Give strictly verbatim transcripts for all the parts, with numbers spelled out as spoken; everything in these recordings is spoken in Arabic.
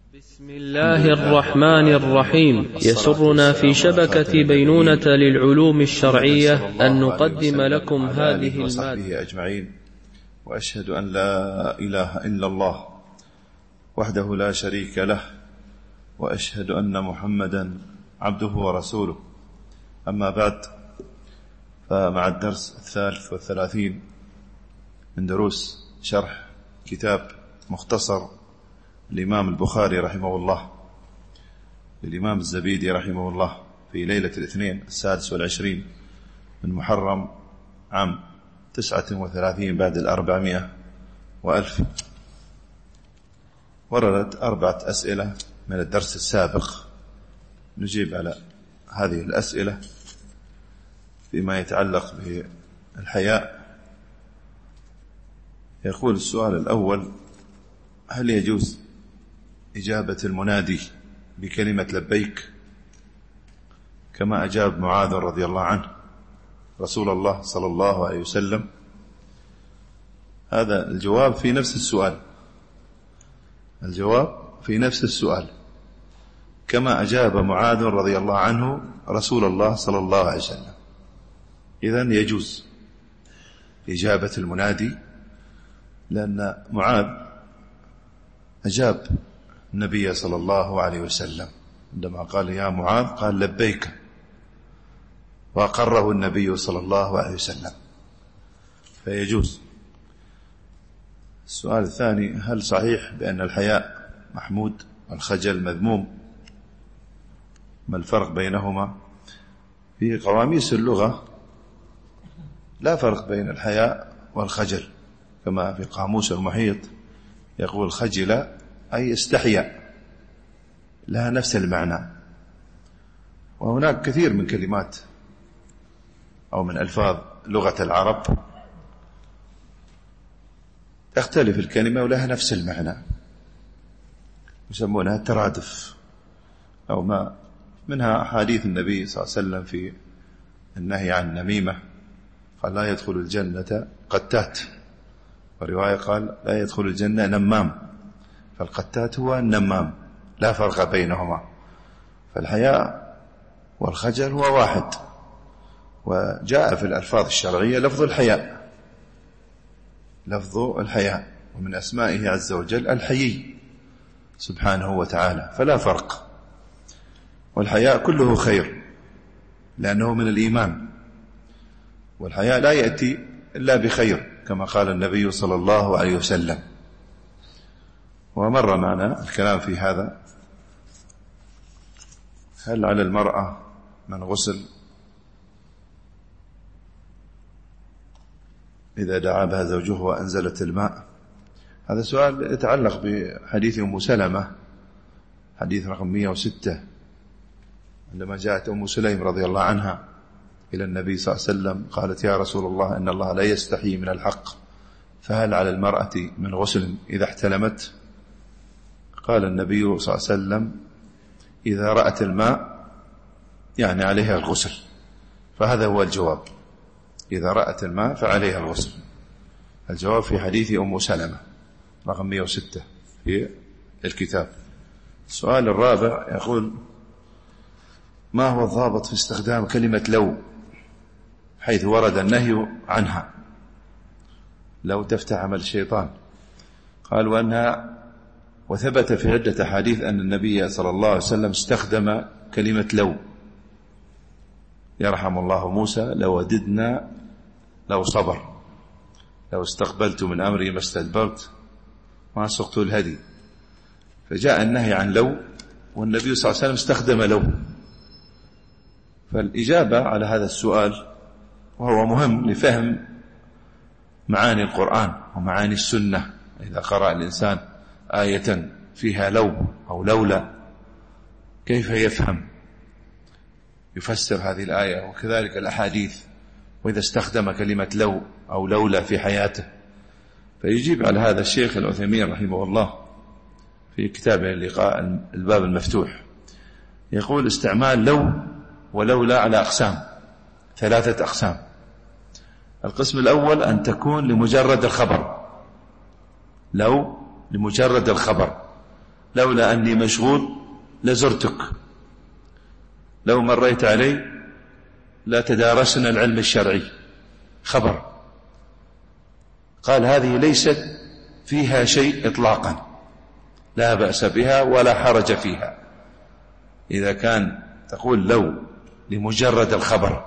بسم الله الرحمن الرحيم. يسرنا في شبكة بينونة للعلوم الشرعية أن نقدم لكم هذه المادة. أجمعين، وأشهد أن لا إله إلا الله وحده لا شريك له، وأشهد أن محمدا عبده ورسوله. أما بعد، فمع الدرس الثالث والثلاثين من دروس شرح كتاب مختصر الإمام البخاري رحمه الله للإمام الزبيدي رحمه الله في ليلة الاثنين السادس والعشرين من محرم عام تسعة وثلاثين بعد الأربعمائة وألف. وردت أربعة أسئلة من الدرس السابق، نجيب على هذه الأسئلة فيما يتعلق بالحياء. يقول السؤال الأول: هل يجوز إجابة المنادي بكلمة لبيك كما أجاب معاذ رضي الله عنه رسول الله صلى الله عليه وسلم؟ هذا الجواب في نفس السؤال، الجواب في نفس السؤال كما أجاب معاذ رضي الله عنه رسول الله صلى الله عليه وسلم. إذن يجوز إجابة المنادي، لأن معاذ أجاب النبي صلى الله عليه وسلم عندما قال يا معاذ قال لبيك، وأقره النبي صلى الله عليه وسلم، فيجوز. السؤال الثاني: هل صحيح بأن الحياء محمود والخجل مذموم؟ ما الفرق بينهما؟ في قواميس اللغة لا فرق بين الحياء والخجل، كما في قاموس المحيط يقول خجل أي استحيا، لها نفس المعنى. وهناك كثير من كلمات أو من ألفاظ لغة العرب تختلف الكلمة ولها نفس المعنى، يسمونها الترادف أو ما منها أحاديث النبي صلى الله عليه وسلم في النهي عن النميمة، قال لا يدخل الجنة قتات، ورواية قال لا يدخل الجنة نمام، فالقتات هو النمام، لا فرق بينهما. فالحياء والخجل هو واحد، وجاء في الألفاظ الشرعية لفظ الحياء، لفظ الحياء، ومن أسمائه عز وجل الحيي سبحانه وتعالى، فلا فرق. والحياء كله خير لأنه من الإيمان، والحياء لا يأتي إلا بخير كما قال النبي صلى الله عليه وسلم. ومر معنا الكلام في هذا. هل على المرأة من غسل إذا دعا بها زوجه وأنزلت الماء؟ هذا سؤال يتعلق بحديث أم سلمة، حديث رقم مئة وستة، عندما جاءت أم سليم رضي الله عنها إلى النبي صلى الله عليه وسلم قالت يا رسول الله إن الله لا يستحي من الحق، فهل على المرأة من غسل إذا احتلمت؟ قال النبي صلى الله عليه وسلم إذا رأت الماء يعني عليها الغسل، فهذا هو الجواب، إذا رأت الماء فعليها الغسل. الجواب في حديث أم سلمة رقم مئة وستة في الكتاب. السؤال الرابع يقول: ما هو الضابط في استخدام كلمة لو حيث ورد النهي عنها؟ لو تفتح عمل الشيطان. قال: وأنها وثبت في عدة حديث أن النبي صلى الله عليه وسلم استخدم كلمة لو، يرحم الله موسى لو وددنا لو صبر، لو استقبلت من أمري ما استدبرت ما سقت الهدي. فجاء النهي عن لو، والنبي صلى الله عليه وسلم استخدم لو. فالإجابة على هذا السؤال، وهو مهم لفهم معاني القرآن ومعاني السنة، إذا قرأ الإنسان آية فيها لو أو لولا كيف يفهم يفسر هذه الآية، وكذلك الأحاديث، وإذا استخدم كلمة لو أو لولا في حياته. فيجيب على هذا الشيخ العثيمين رحمه الله في كتابه اللقاء الباب المفتوح، يقول: استعمال لو ولولا على أقسام، ثلاثة أقسام. القسم الأول أن تكون لمجرد الخبر، لو لمجرد الخبر، لولا أني مشغول لزرتك، لو مريت علي لا تدارسنا العلم الشرعي. خبر. قال هذه ليست فيها شيء إطلاقا، لا بأس بها ولا حرج فيها. إذا كان تقول لو لمجرد الخبر،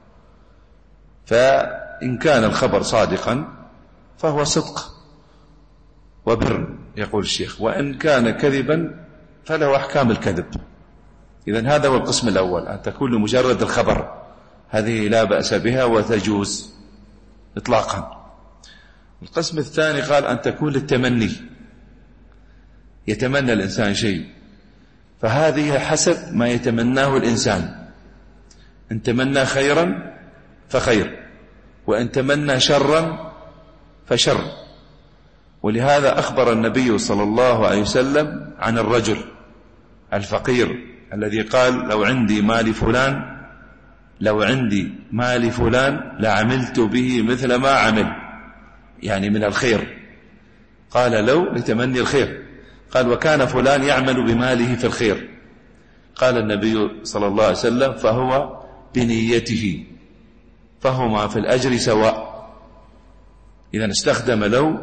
فإن كان الخبر صادقا فهو صدق وبر يقول الشيخ، وإن كان كذبا فله أحكام الكذب. إذن هذا هو القسم الأول، أن تكون لمجرد الخبر، هذه لا بأس بها وتجوز إطلاقا. القسم الثاني قال أن تكون للتمني، يتمنى الإنسان شيء، فهذه حسب ما يتمناه الإنسان. إن تمنى خيرا فخير، وإن تمنى شرا فشر. ولهذا أخبر النبي صلى الله عليه وسلم عن الرجل الفقير الذي قال لو عندي مال فلان لو عندي مال فلان لعملت به مثل ما عمل، يعني من الخير. قال لو لتمني الخير. قال وكان فلان يعمل بماله في الخير. قال النبي صلى الله عليه وسلم فهو بنيته، فهما في الأجر سواء. إذا استخدم لو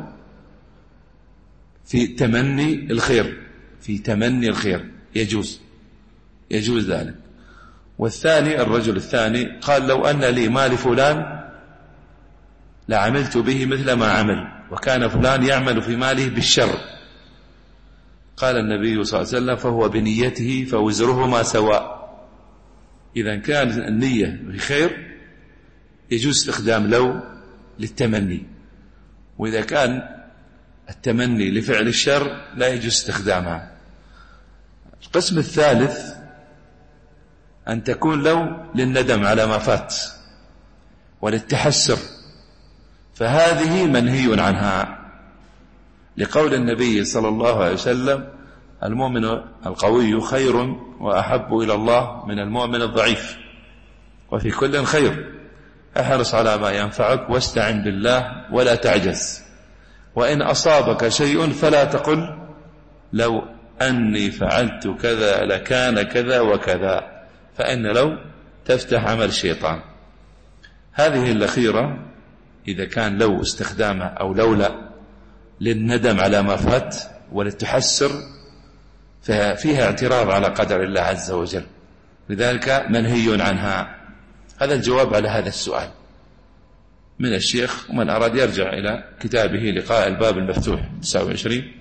في تمني الخير، في تمني الخير يجوز يجوز ذلك. والثاني الرجل الثاني قال لو أن لي مال فلان لعملت به مثل ما عمل، وكان فلان يعمل في ماله بالشر. قال النبي صلى الله عليه وسلم فهو بنيته فوزرهما سواء. إذا كانت النية بخير يجوز استخدام لو للتمني، وإذا كان التمني لفعل الشر لا يجوز استخدامها. القسم الثالث أن تكون لو للندم على ما فات وللتحسر، فهذه منهي عنها، لقول النبي صلى الله عليه وسلم المؤمن القوي خير وأحب إلى الله من المؤمن الضعيف، وفي كل خير، احرص على ما ينفعك واستعن بالله ولا تعجز، وإن أصابك شيء فلا تقل لو أني فعلت كذا لكان كذا وكذا، فإن لو تفتح عمل الشيطان. هذه الأخيرة إذا كان لو استخدامها أو لولا للندم على ما فات وللتحسر ففيها اعتراض على قدر الله عز وجل، لذلك منهي عنها. هذا الجواب على هذا السؤال من الشيخ، ومن أراد يرجع إلى كتابه لقاء الباب المفتوح تسعة وعشرين.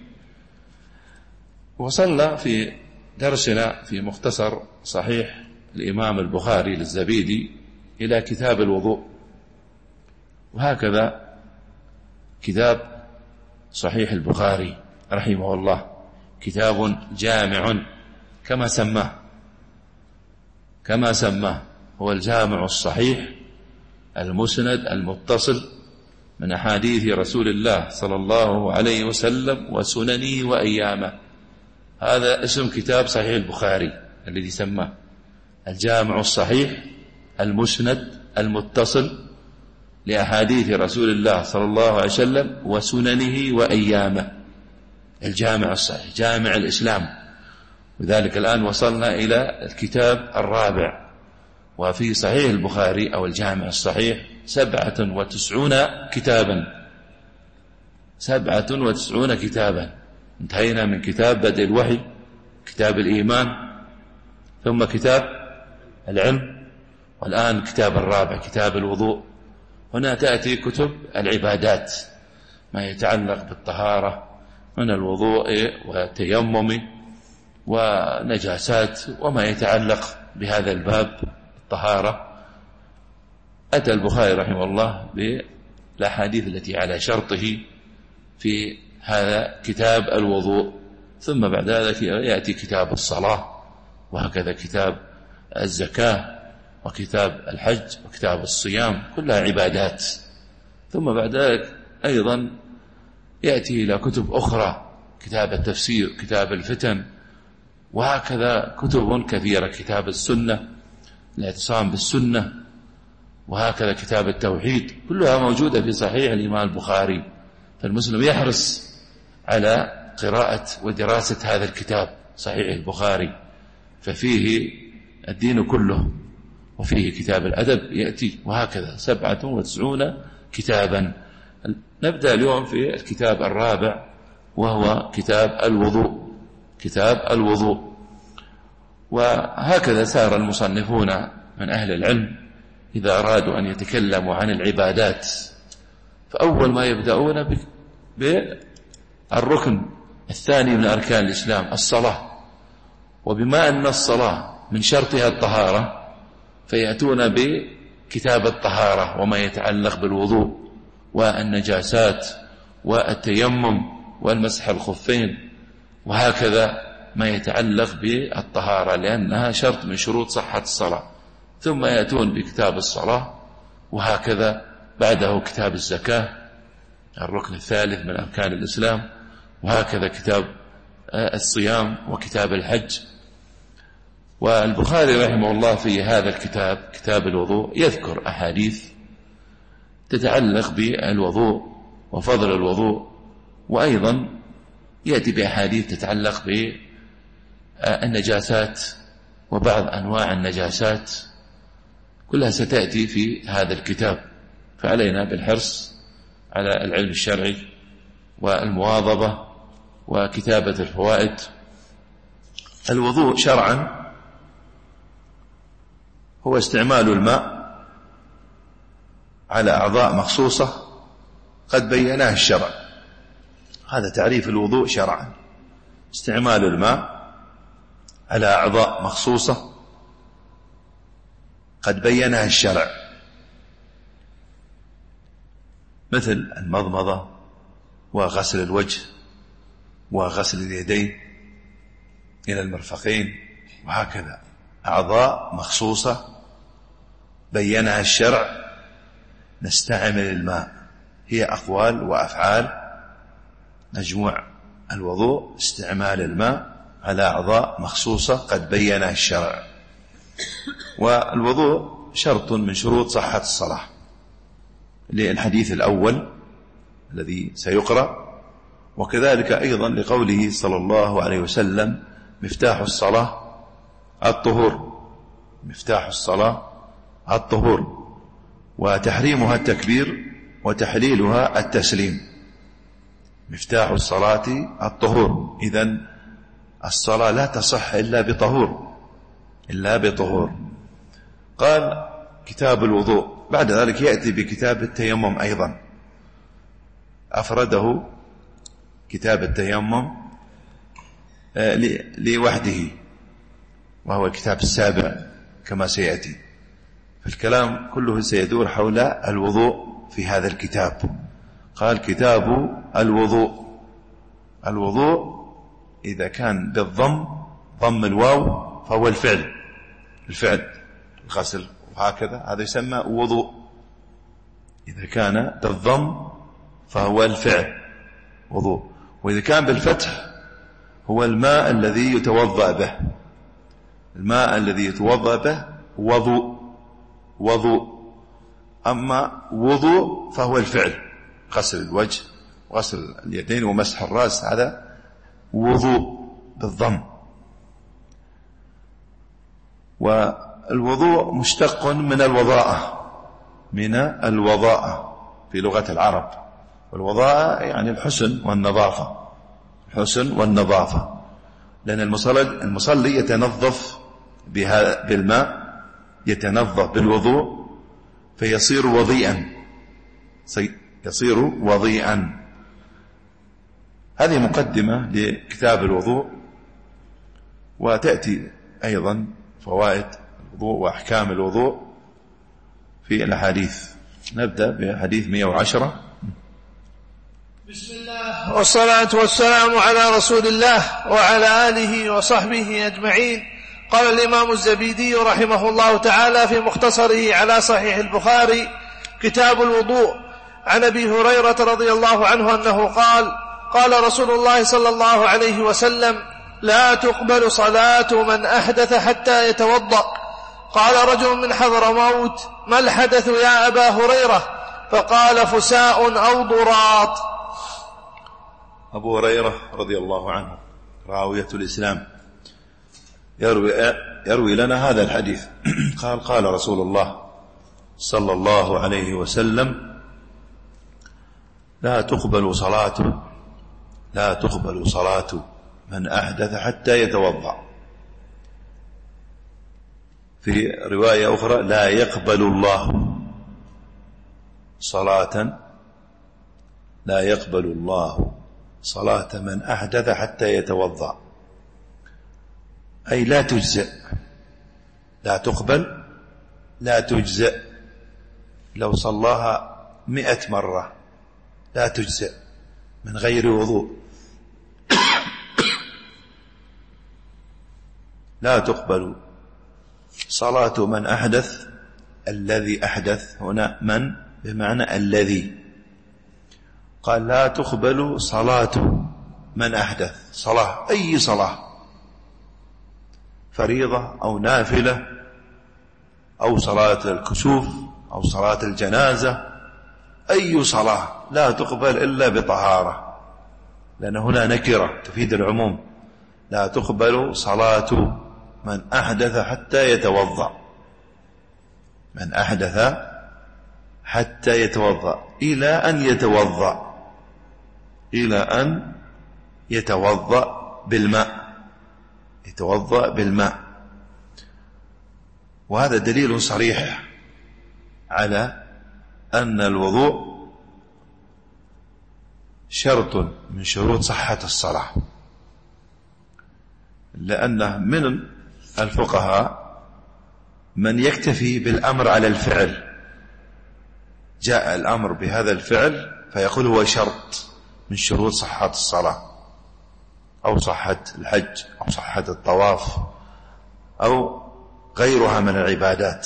وصلنا في درسنا في مختصر صحيح الإمام البخاري للزبيدي إلى كتاب الوضوء، وهكذا كتاب صحيح البخاري رحمه الله كتاب جامع كما سماه كما سماه هو الجامع الصحيح المسند المتصل من أحاديث رسول الله صلى الله عليه وسلم وسننه وأيامه. هذا اسم كتاب صحيح البخاري الذي سماه الجامع الصحيح المسند المتصل لأحاديث رسول الله صلى الله عليه وسلم وسننه وأيامه، الجامع الصحيح جامع الإسلام. وذلك الآن وصلنا إلى الكتاب الرابع، وفي صحيح البخاري أو الجامع الصحيح سبعة وتسعون كتابا سبعة وتسعون كتابا. انتهينا من كتاب بدء الوحي، كتاب الإيمان، ثم كتاب العلم، والآن كتاب الرابع كتاب الوضوء. هنا تأتي كتب العبادات ما يتعلق بالطهارة من الوضوء والتيمم ونجاسات وما يتعلق بهذا الباب الطهارة. أتى البخاري رحمه الله بالأحاديث التي على شرطه في هذا كتاب الوضوء، ثم بعد ذلك يأتي كتاب الصلاة، وهكذا كتاب الزكاة وكتاب الحج وكتاب الصيام، كلها عبادات. ثم بعد ذلك أيضا يأتي إلى كتب أخرى، كتاب التفسير، كتاب الفتن، وهكذا كتب كثيرة، كتاب السنة الاعتصام بالسنة، وهكذا كتاب التوحيد، كلها موجودة في صحيح الإمام البخاري. فالمسلم يحرص على قراءة ودراسة هذا الكتاب صحيح البخاري، ففيه الدين كله، وفيه كتاب الأدب يأتي، وهكذا سبعة وتسعون كتابا. نبدأ اليوم في الكتاب الرابع وهو كتاب الوضوء. كتاب الوضوء. وهكذا سار المصنفون من أهل العلم إذا أرادوا أن يتكلموا عن العبادات، فأول ما يبدأون بالركن الثاني من أركان الإسلام الصلاة. وبما أن الصلاة من شرطها الطهارة فيأتون بكتاب الطهارة وما يتعلق بالوضوء والنجاسات والتيمم والمسح الخفين، وهكذا ما يتعلق بالطهارة لأنها شرط من شروط صحة الصلاة. ثم يأتون بكتاب الصلاة، وهكذا بعده كتاب الزكاة الركن الثالث من أركان الإسلام، وهكذا كتاب الصيام وكتاب الحج. والبخاري رحمه الله في هذا الكتاب كتاب الوضوء يذكر أحاديث تتعلق بالوضوء وفضل الوضوء، وأيضا يأتي بأحاديث تتعلق بالنجاسات وبعض أنواع النجاسات، كلها ستأتي في هذا الكتاب. فعلينا بالحرص على العلم الشرعي والمواظبة وكتابة الفوائد. الوضوء شرعا هو استعمال الماء على أعضاء مخصوصة قد بيناه الشرع. هذا تعريف الوضوء شرعا، استعمال الماء على أعضاء مخصوصة قد بينها الشرع، مثل المضمضة وغسل الوجه وغسل اليدين إلى المرفقين، وهكذا أعضاء مخصوصة بينها الشرع نستعمل الماء. هي أقوال وأفعال مجموع الوضوء استعمال الماء على أعضاء مخصوصة قد بينها الشرع. والوضوء شرط من شروط صحة الصلاة للحديث الأول الذي سيقرأ، وكذلك أيضا لقوله صلى الله عليه وسلم مفتاح الصلاة الطهور. مفتاح الصلاة الطهور، وتحريمها التكبير وتحليلها التسليم. مفتاح الصلاة الطهور، إذن الصلاة لا تصح إلا بطهور إلا بطهور. قال كتاب الوضوء، بعد ذلك يأتي بكتاب التيمم أيضا، أفرده كتاب التيمم لوحده وهو الكتاب السابع كما سيأتي. فالكلام كله سيدور حول الوضوء في هذا الكتاب. قال كتاب الوضوء. الوضوء إذا كان بالضم ضم الواو فهو الفعل الفعل الغسل وهكذا، هذا يسمى وضوء. إذا كان بالضم فهو الفعل وضوء، وإذا كان بالفتح هو الماء الذي يتوضأ به. الماء الذي يتوضأ به وضوء وضوء. أما وضوء فهو الفعل، غسل الوجه وغسل اليدين ومسح الرأس، هذا وضوء بالضم. والوضوء مشتق من الوضاءة من الوضاءة في لغة العرب. والوضاءة يعني الحسن والنظافة، الحسن والنظافة، لأن المصلي, المصلي يتنظف بالماء، يتنظف بالوضوء فيصير وضيئا يصير وضيئا. هذه مقدمة لكتاب الوضوء، وتأتي أيضا فوائد الوضوء وأحكام الوضوء في الأحاديث. نبدأ بحديث مئة وعشرة. بسم الله والصلاة والسلام على رسول الله وعلى آله وصحبه أجمعين. قال الإمام الزبيدي رحمه الله تعالى في مختصره على صحيح البخاري كتاب الوضوء عن أبي هريرة رضي الله عنه أنه قال قال رسول الله صلى الله عليه وسلم لا تقبل صلاة من أحدث حتى يتوضأ. قال رجل من حضرموت ما الحدث يا أبا هريرة؟ فقال فساء أو ضراط. أبو هريرة رضي الله عنه راوية الإسلام يروي, يروي لنا هذا الحديث. قال قال رسول الله صلى الله عليه وسلم: لا تقبل صلاة لا تقبل صلاة من أحدث حتى يتوضأ. في رواية أخرى: لا يقبل الله صلاة لا يقبل الله صلاة من أحدث حتى يتوضأ، أي لا تجزئ، لا تقبل لا تجزئ. لو صلاها مئة مرة لا تجزئ من غير وضوء. لا تقبل صلاة من أحدث. الذي أحدث هنا من بمعنى الذي. قال: لا تقبل صلاة من أحدث. صلاة أي صلاة، فريضة أو نافلة أو صلاة الكسوف أو صلاة الجنازة، أي صلاة لا تقبل إلا بطهارة، لأن هنا نكرة تفيد العموم. لا تقبل صلاة من أحدث حتى يتوضأ. من أحدث حتى يتوضأ، إلى أن يتوضأ إلى أن يتوضأ بالماء يتوضأ بالماء. وهذا دليل صريح على أن الوضوء شرط من شروط صحة الصلاة، لأن من الفقهاء من يكتفي بالأمر على الفعل. جاء الأمر بهذا الفعل فيقول هو شرط من شروط صحة الصلاة، أو صحة الحج، أو صحة الطواف، أو غيرها من العبادات.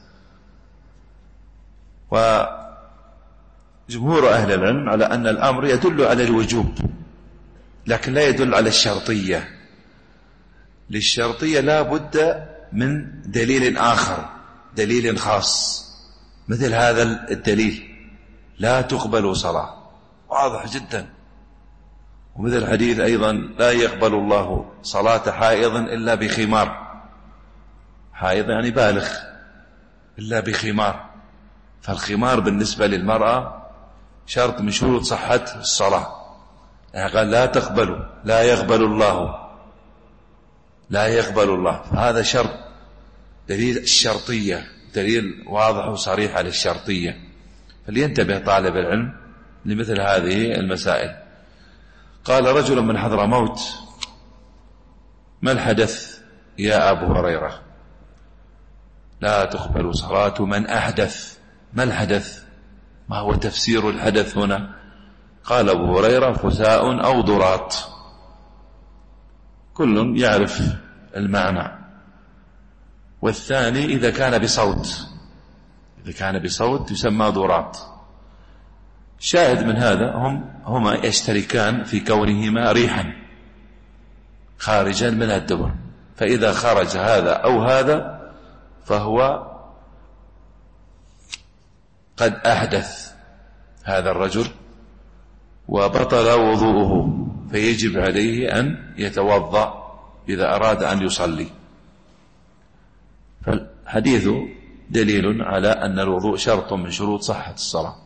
وجمهور أهل العلم على أن الأمر يدل على الوجوب، لكن لا يدل على الشرطية. للشرطية لا بد من دليل آخر، دليل خاص، مثل هذا الدليل: لا تقبل صلاة، واضح جدا. ومثل الحديث أيضا: لا يقبل الله صلاة حائض إلا بخمار. حائض يعني بالغ، إلا بخمار. فالخمار بالنسبة للمرأة شرط من شروط صحة الصلاة. يعني قال: لا تقبل لا يقبل الله لا يقبل الله. هذا شرط، دليل الشرطية، دليل واضح وصريح على الشرطية. فلينتبه طالب العلم لمثل هذه المسائل. قال رجل من حضرموت: ما الحدث يا أبو هريرة؟ لا تقبل صلاة من أحدث. ما الحدث؟ ما هو تفسير الحدث هنا؟ قال أبو هريرة: فساء أو ضراط. كل يعرف المعنى. والثاني إذا كان بصوت إذا كان بصوت يسمى ضراط. شاهد من هذا هم هما يشتركان في كونهما ريحا خارجا من الدبر، فإذا خرج هذا أو هذا فهو قد أحدث هذا الرجل وبطل وضوءه، فيجب عليه أن يتوضأ إذا أراد أن يصلي. فالحديث دليل على أن الوضوء شرط من شروط صحة الصلاة.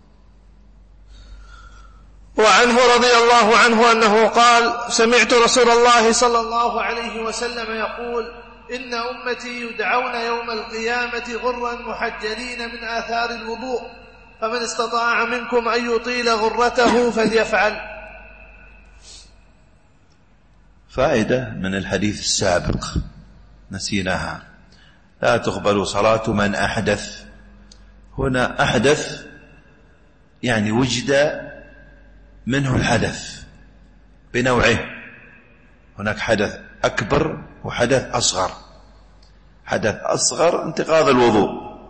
وعنه رضي الله عنه أنه قال: سمعت رسول الله صلى الله عليه وسلم يقول: إن أمتي يدعون يوم القيامة غرا محجلين من آثار الوضوء، فمن استطاع منكم أن يطيل غرته فليفعل. فائدة من الحديث السابق نسيناها: لا تقبل صلاة من أحدث. هنا أحدث يعني وجد منه الحدث بنوعه. هناك حدث أكبر وحدث أصغر. حدث أصغر انتقاض الوضوء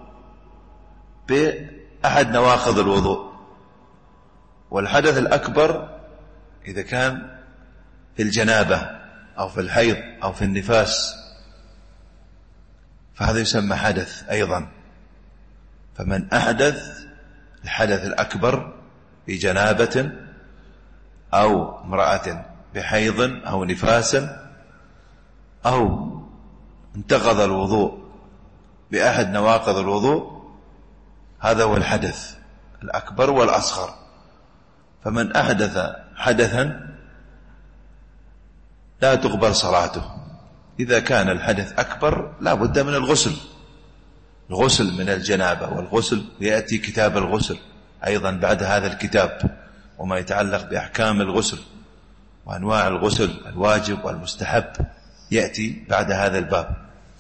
بأحد نواقض الوضوء، والحدث الأكبر إذا كان في الجنابة أو في الحيض أو في النفاس فهذا يسمى حدث أيضا. فمن أحدث الحدث الأكبر في جنابة أو امرأة بحيض أو نفاس أو انتقض الوضوء بأحد نواقض الوضوء، هذا هو الحدث الأكبر والأصغر. فمن أحدث حدثا لا تقبل صلاته. إذا كان الحدث أكبر لا بد من الغسل، الغسل من الجنابة، والغسل يأتي كتاب الغسل أيضا بعد هذا الكتاب، وما يتعلق بأحكام الغسل وأنواع الغسل الواجب والمستحب يأتي بعد هذا الباب.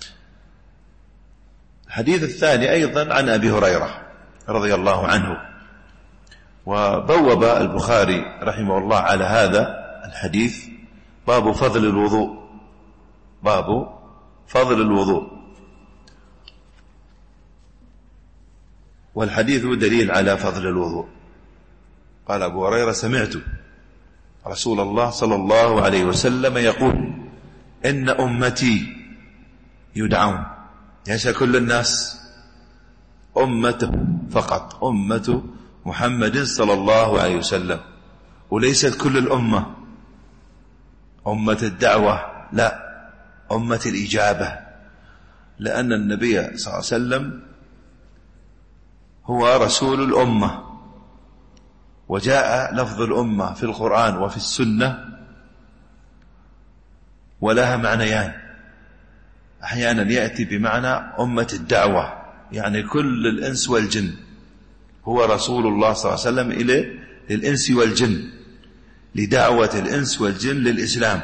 الحديث الثاني أيضا عن أبي هريرة رضي الله عنه، وبوب البخاري رحمه الله على هذا الحديث باب فضل الوضوء، باب فضل الوضوء. والحديث دليل على فضل الوضوء. قال أبو هريرة: سمعت رسول الله صلى الله عليه وسلم يقول: إن أمتي يدعون، ليس كل الناس، أمته فقط، أمة محمد صلى الله عليه وسلم، وليست كل الأمة أمة الدعوة، لا، أمة الإجابة، لأن النبي صلى الله عليه وسلم هو رسول الأمة، وجاء لفظ الأمة في القرآن وفي السنة ولها معنيان. أحيانا يأتي بمعنى أمة الدعوة، يعني كل الإنس والجن، هو رسول الله صلى الله عليه وسلم إلى للإنس والجن، لدعوة الإنس والجن للإسلام،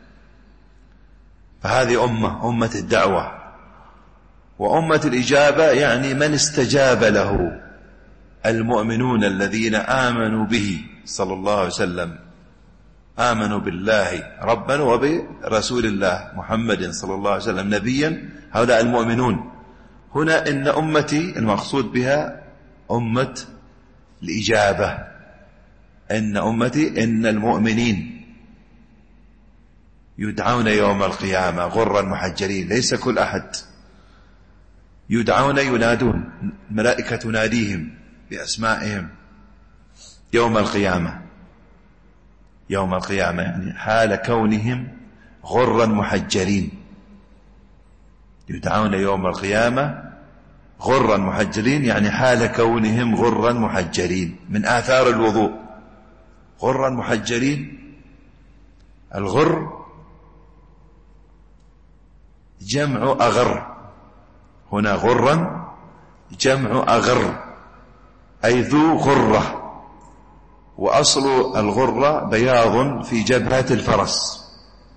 فهذه أمة أمة الدعوة. وأمة الإجابة يعني من استجاب له المؤمنون الذين آمنوا به صلى الله عليه وسلم، آمنوا بالله ربا وبرسول الله محمد صلى الله عليه وسلم نبيا، هؤلاء المؤمنون. هنا إن أمتي المقصود بها أمة الإجابة، إن أمتي إن المؤمنين يدعون يوم القيامة غرا محجلين، ليس كل أحد، يدعون ينادون، الملائكة تناديهم بأسمائهم يوم القيامة، يوم القيامة يعني حال كونهم غرا محجلين، يدعون يوم القيامة غرا محجلين يعني حال كونهم غرا محجلين. من آثار الوضوء غرا محجلين، الغر جمع أغر، هنا غرا جمع أغر أي ذو غرة، وأصل الغرة بياض في جبهة الفرس،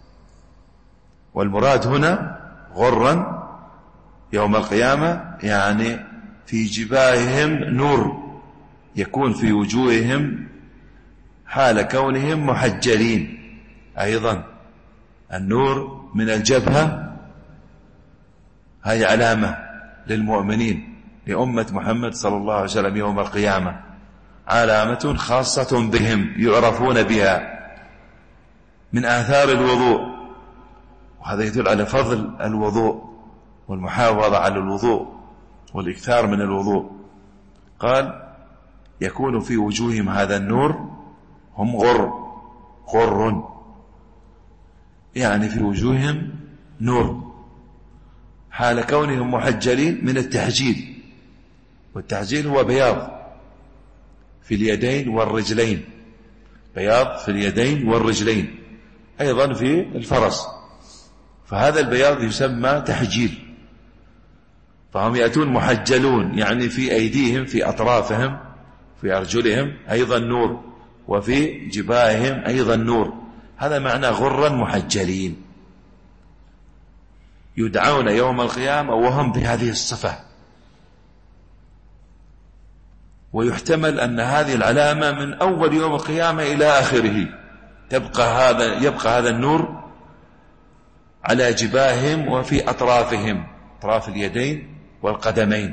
والمراد هنا غرا يوم القيامة يعني في جباههم نور، يكون في وجوههم حال كونهم محجلين. أيضا النور من الجبهة هذه علامة للمؤمنين لأمة محمد صلى الله عليه وسلم يوم القيامة، علامة خاصة بهم يعرفون بها من آثار الوضوء. وهذا يدل على فضل الوضوء والمحافظة على الوضوء والإكثار من الوضوء. قال: يكون في وجوههم هذا النور، هم غر غر يعني في وجوههم نور حال كونهم محجلين من التحجيل، والتحجيل هو بياض في اليدين والرجلين، بياض في اليدين والرجلين، أيضا في الفرس، فهذا البياض يسمى تحجيل. فهم يأتون محجلون يعني في أيديهم في أطرافهم في أرجلهم أيضا نور، وفي جباههم أيضا نور، هذا معنى غرا محجلين، يدعون يوم القيامة وهم بهذه الصفة. ويحتمل أن هذه العلامة من أول يوم القيامة إلى آخره، تبقى هذا يبقى هذا النور على جباههم وفي أطرافهم، أطراف اليدين والقدمين،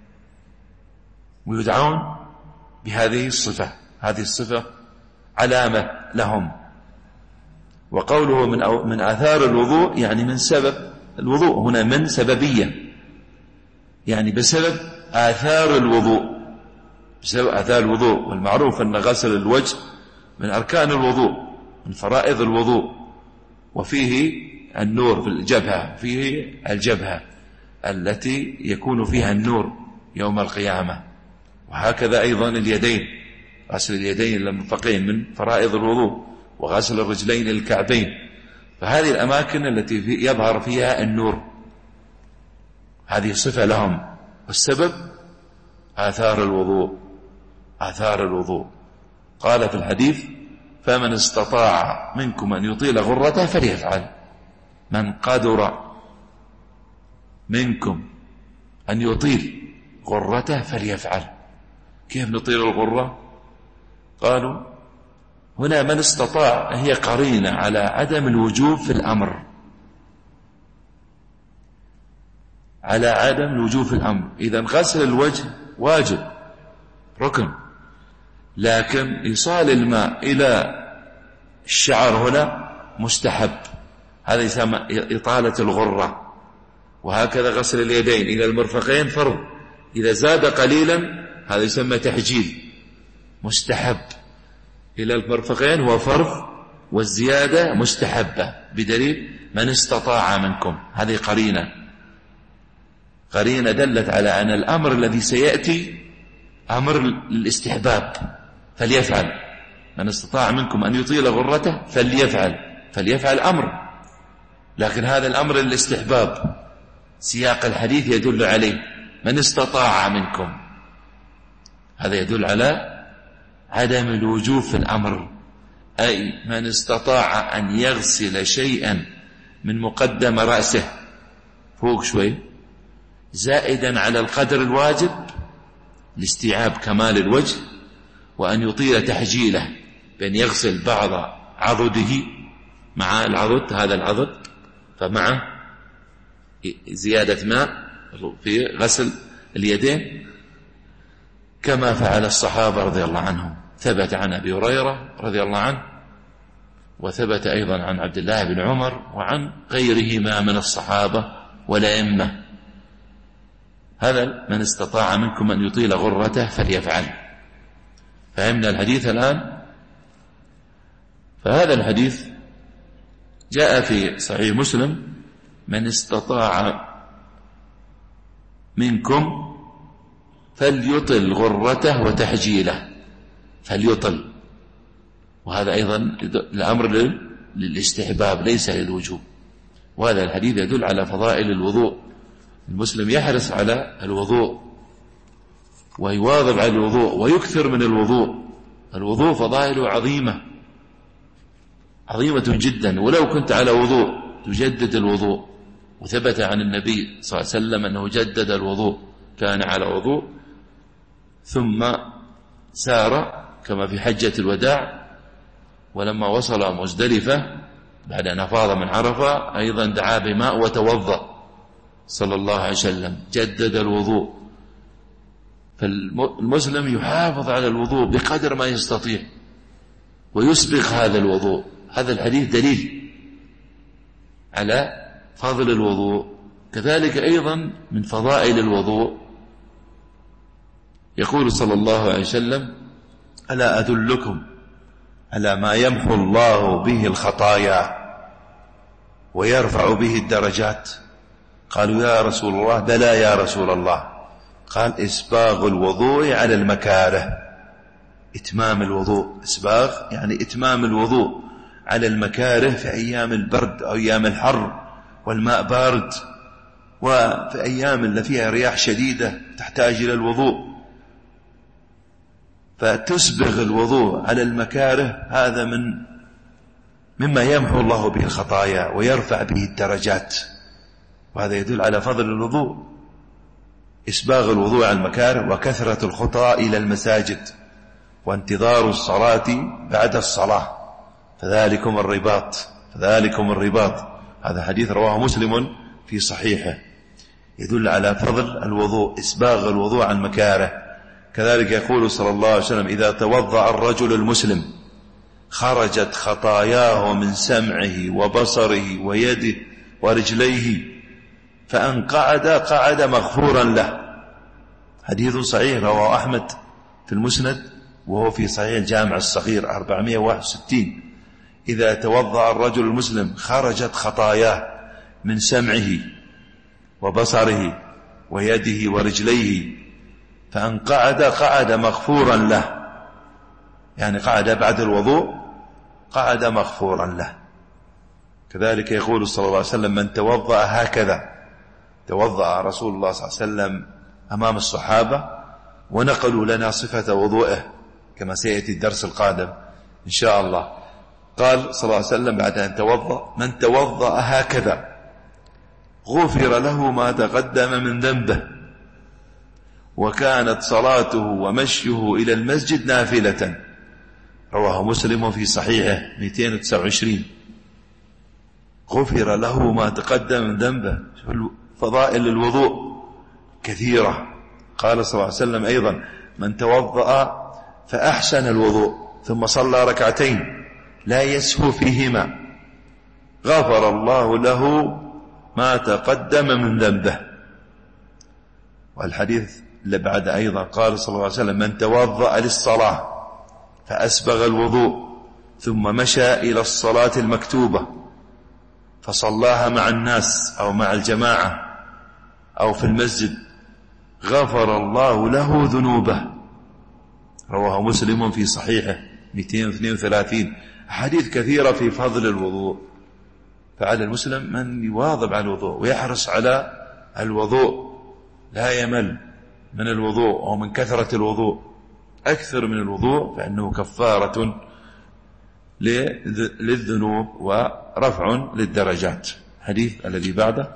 ويدعون بهذه الصفة، هذه الصفة علامة لهم. وقوله من أو من آثار الوضوء يعني من سبب الوضوء، هنا من سببية يعني بسبب آثار الوضوء، بسبب آثار الوضوء. والمعروف أن غسل الوجه من أركان الوضوء، من فرائض الوضوء، وفيه النور في الجبهة، فيه الجبهة التي يكون فيها النور يوم القيامة. وهكذا أيضا اليدين، غسل اليدين إلى المرفقين من فرائض الوضوء، وغسل الرجلين للكعبين. فهذه الأماكن التي يظهر فيها النور هذه صفة لهم، والسبب آثار الوضوء، آثار الوضوء. قال في الحديث: فمن استطاع منكم أن يطيل غرته فليفعل. من قدر منكم أن يطيل غرته فليفعل. كيف نطيل الغرة؟ قالوا هنا من استطاع هي قرينة على عدم الوجوب في الأمر، على عدم الوجوب في الأمر. إذا غسل الوجه واجب ركن، لكن إيصال الماء إلى الشعر هنا مستحب، هذا يسمى إطالة الغرة. وهكذا غسل اليدين إلى المرفقين فرض، إذا زاد قليلا هذا يسمى تحجيل مستحب. إلى المرفقين هو فرض، والزيادة مستحبة، بدليل من استطاع منكم. هذه قرينة، قرينة دلت على أن الأمر الذي سيأتي أمر للاستحباب، فليفعل. من استطاع منكم أن يطيل غرته فليفعل، فليفعل أمر، لكن هذا الأمر للاستحباب، سياق الحديث يدل عليه. من استطاع منكم، هذا يدل على عدم الوجوب في الأمر، أي من استطاع أن يغسل شيئا من مقدم رأسه فوق شوي زائدا على القدر الواجب لاستيعاب كمال الوجه، وأن يطيل تحجيله بأن يغسل بعض عضده مع العضد، هذا العضد فمعه زيادة ماء في غسل اليدين، كما فعل الصحابة رضي الله عنهم. ثبت عن أبي هريرة رضي الله عنه، وثبت أيضا عن عبد الله بن عمر وعن غيرهما من الصحابة والأئمة. هذا من استطاع منكم أن يطيل غرته فليفعل. فهمنا الحديث الآن؟ فهذا الحديث جاء في صحيح مسلم: من استطاع منكم فليطل غرته وتحجيله، فليطل. وهذا أيضا الأمر للاستحباب ليس للوجوب. وهذا الحديث يدل على فضائل الوضوء. المسلم يحرص على الوضوء ويواظب على الوضوء ويكثر من الوضوء. الوضوء فضائله عظيمة عظيمة جدا، ولو كنت على وضوء تجدد الوضوء. وثبت عن النبي صلى الله عليه وسلم أنه جدد الوضوء، كان على وضوء ثم سار كما في حجة الوداع، ولما وصل مزدلفة بعد أن أفاض من عرفة أيضا دعا بماء وتوضأ صلى الله عليه وسلم، جدد الوضوء. فالمسلم يحافظ على الوضوء بقدر ما يستطيع ويسبق هذا الوضوء. هذا الحديث دليل على فضل الوضوء. كذلك أيضا من فضائل الوضوء يقول صلى الله عليه وسلم: ألا أدلكم على ما يمحو الله به الخطايا ويرفع به الدرجات؟ قالوا يا رسول الله بلى يا رسول الله. قال: إسباغ الوضوء على المكاره. إتمام الوضوء، إسباغ يعني إتمام الوضوء على المكاره في أيام البرد أو أيام الحر والماء بارد، وفي أيام اللي فيها رياح شديدة تحتاج إلى الوضوء، فتسبغ الوضوء على المكاره. هذا من مما يمحو الله به الخطايا ويرفع به الدرجات، وهذا يدل على فضل الوضوء. إسباغ الوضوء على المكاره، وكثرة الخطى إلى المساجد، وانتظار الصلاة بعد الصلاة، فذلكم الرباط فذلكم الرباط. هذا حديث رواه مسلم في صحيحه، يدل على فضل الوضوء، إسباغ الوضوء على المكاره. كذلك يقول صلى الله عليه وسلم: إذا توضأ الرجل المسلم خرجت خطاياه من سمعه وبصره ويده ورجليه، فأن قعد قعد مغفورا له. حديث صحيح رواه أحمد في المسند وهو في صحيح الجامع الصغير أربعمائة وواحد وستين: إذا توضأ الرجل المسلم خرجت خطاياه من سمعه وبصره ويده ورجليه، فأن قعد قعد مغفورا له، يعني قعد بعد الوضوء قعد مغفورا له. كذلك يقول صلى الله عليه وسلم: من توضأ هكذا. توضأ رسول الله صلى الله عليه وسلم أمام الصحابة ونقلوا لنا صفة وضوءه كما سيأتي الدرس القادم إن شاء الله. قال صلى الله عليه وسلم بعد أن توضأ: من توضأ هكذا غفر له ما تقدم من ذنبه، وكانت صلاته ومشيه إلى المسجد نافلة. رواه مسلم في صحيحه مئتين وتسعة وعشرين. غفر له ما تقدم من ذنبه. فضائل الوضوء كثيرة. قال صلى الله عليه وسلم أيضا: من توضأ فأحسن الوضوء ثم صلى ركعتين لا يسهو فيهما غفر الله له ما تقدم من ذنبه. والحديث اللي بعد أيضا قال صلى الله عليه وسلم: من توضأ للصلاة فأسبغ الوضوء ثم مشى إلى الصلاة المكتوبة فصلاها مع الناس أو مع الجماعة أو في المسجد غفر الله له ذنوبه. رواه مسلم في صحيحه مئتين واثنين وثلاثين. حديث كثيرة في فضل الوضوء. فعلى المسلم من يواظب على الوضوء ويحرص على الوضوء، لا يمل من الوضوء ومن كثرة الوضوء، أكثر من الوضوء فإنه كفارة للذنوب ورفع للدرجات. حديث الذي بعده: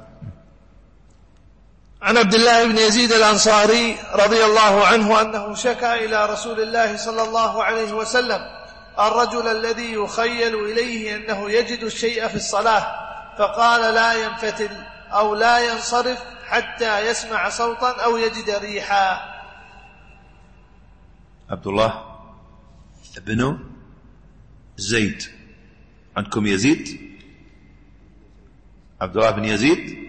عن عبد الله بن يزيد الأنصاري رضي الله عنه أنه شكى إلى رسول الله صلى الله عليه وسلم الرجل الذي يخيل إليه أنه يجد الشيء في الصلاة، فقال: لا ينفتل أو لا ينصرف حتى يسمع صوتا أو يجد ريحا. عبد الله بن زيد. عندكم يزيد؟ عبد الله بن يزيد.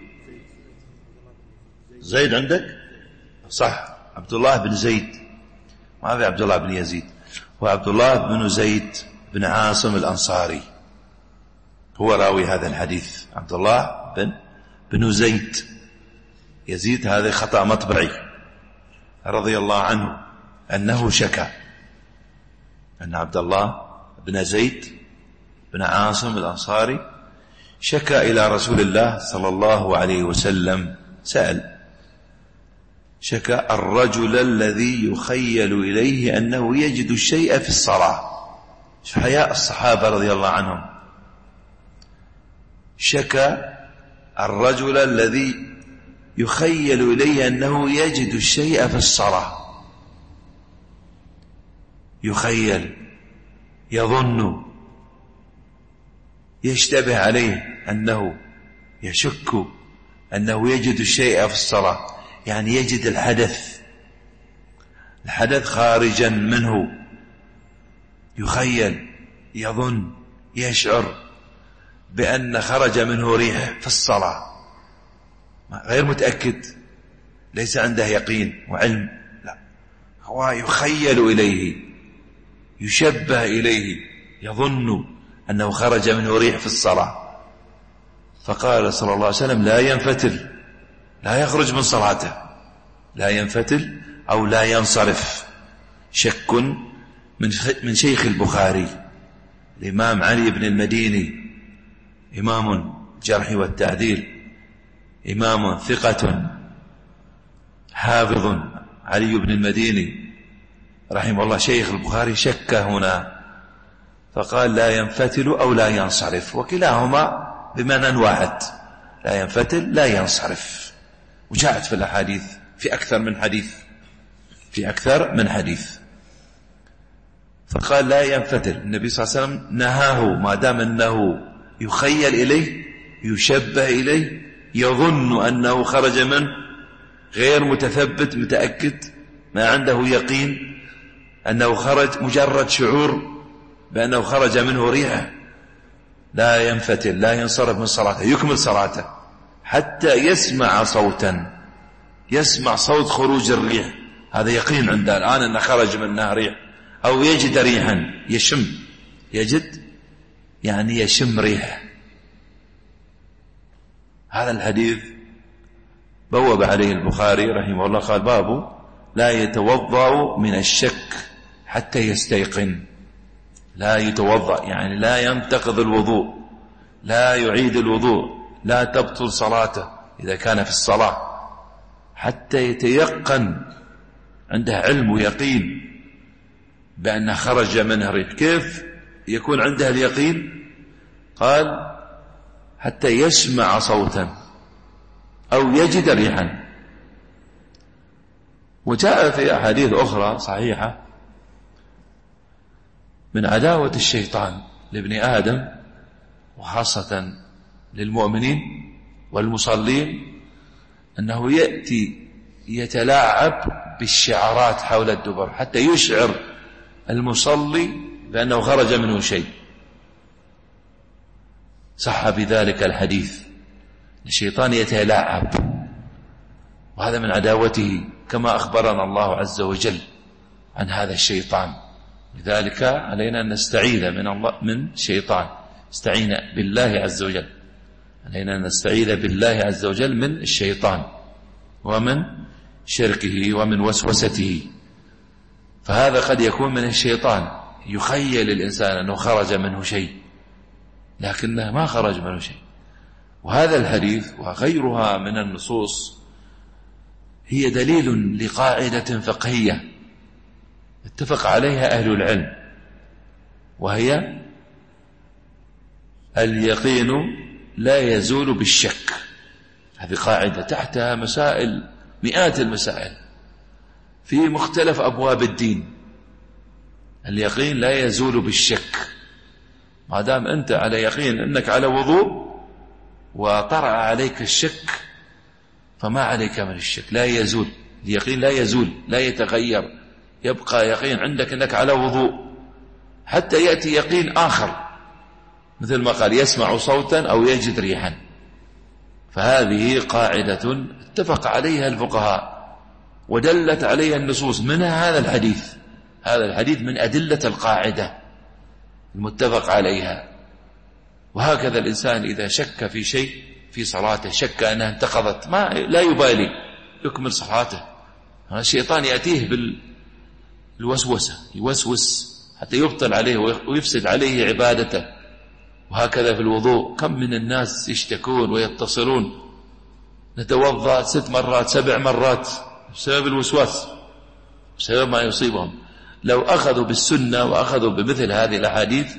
زيد عندك؟ صح، عبد الله بن زيد، ما في عبد الله بن يزيد. وعبد الله بن زيد بن عاصم الأنصاري هو راوي هذا الحديث. عبد الله بن بن زيد. يزيد هذا خطأ مطبعي. رضي الله عنه أنه شكى أن عبد الله بن زيد بن عاصم الأنصاري شكى إلى رسول الله صلى الله عليه وسلم، سأل، شكى الرجل الذي يخيل إليه أنه يجد الشيء في الصلاة. حياء الصحابة رضي الله عنهم. شكى الرجل الذي يخيل إليه أنه يجد الشيء في الصلاة. يخيل، يظن، يشتبه عليه أنه يشك أنه يجد الشيء في الصلاة، يعني يجد الحدث الحدث خارجا منه. يخيل، يظن، يشعر بأن خرج منه ريح في الصلاة، غير متأكد، ليس عنده يقين وعلم، لا، هو يخيل إليه، يشبه إليه، يظن أنه خرج منه ريح في الصلاة. فقال صلى الله عليه وسلم: لا ينفتل، لا يخرج من صلاته، لا ينفتل أو لا ينصرف. شك من شيخ البخاري الإمام علي بن المديني، إمام الجرح والتعديل، إمام ثقة حافظ، علي بن المديني رحمه الله شيخ البخاري، شك هنا فقال: لا ينفتل أو لا ينصرف، وكلاهما بمعنى واحد، لا ينفتل لا ينصرف. وجاءت في الأحاديث في أكثر من حديث في أكثر من حديث فقال: لا ينفتل. النبي صلى الله عليه وسلم نهاه، ما دام أنه يخيل إليه، يشبه إليه، يظن أنه خرج من غير متثبت متأكد، ما عنده يقين أنه خرج، مجرد شعور بأنه خرج منه ريحة، لا ينفتل، لا ينصرف من صلاته، يكمل صلاته حتى يسمع صوتا، يسمع صوت خروج الريح. هذا يقين عنده الآن أنه خرج منها ريح، أو يجد ريحا، يشم، يجد يعني يشم ريح. هذا الحديث بوب عليه البخاري رحمه الله، قال باب لا يتوضأ من الشك حتى يستيقن. لا يتوضأ يعني لا ينتقض الوضوء، لا يعيد الوضوء، لا تبطل صلاته إذا كان في الصلاة حتى يتيقن، عنده علم ويقين بأن خرج منه ريح. كيف يكون عنده اليقين؟ قال حتى يسمع صوتا أو يجد ريحا. وجاء في أحاديث أخرى صحيحة من عداوة الشيطان لابن آدم وخاصة للمؤمنين والمصلين، أنه يأتي يتلاعب بالشعرات حول الدبر حتى يشعر المصلي بأنه خرج منه شيء. صح بذلك الحديث، الشيطان يتلاعب، وهذا من عداوته كما أخبرنا الله عز وجل عن هذا الشيطان. لذلك علينا أن نستعيذ من الله من الشيطان، استعين بالله عز وجل، علينا أن نستعيذ بالله عز وجل من الشيطان ومن شركه ومن وسوسته. فهذا قد يكون من الشيطان، يخيل الإنسان أنه خرج منه شيء لكنه ما خرج منه شيء. وهذا الحديث وغيرها من النصوص هي دليل لقاعدة فقهية اتفق عليها أهل العلم، وهي اليقين لا يزول بالشك. هذه قاعدة تحتها مسائل، مئات المسائل في مختلف أبواب الدين. اليقين لا يزول بالشك، ما دام أنت على يقين أنك على وضوء وطرأ عليك الشك فما عليك من الشك، لا يزول. اليقين لا يزول، لا يتغير، يبقى يقين عندك أنك على وضوء حتى يأتي يقين آخر، مثل ما قال يسمع صوتا أو يجد ريحا. فهذه قاعدة اتفق عليها الفقهاء ودلت عليها النصوص، منها هذا الحديث. هذا الحديث من أدلة القاعدة المتفق عليها. وهكذا الإنسان إذا شك في شيء في صلاته، شك أنها انتقضت، ما لا يبالي، يكمل صلاته. الشيطان يأتيه بالوسوسة، يوسوس حتى يبطل عليه ويفسد عليه عبادته. وهكذا في الوضوء، كم من الناس يشتكون ويتصلون نتوضأ ست مرات سبع مرات بسبب الوسواس، بسبب ما يصيبهم. لو أخذوا بالسنة وأخذوا بمثل هذه الأحاديث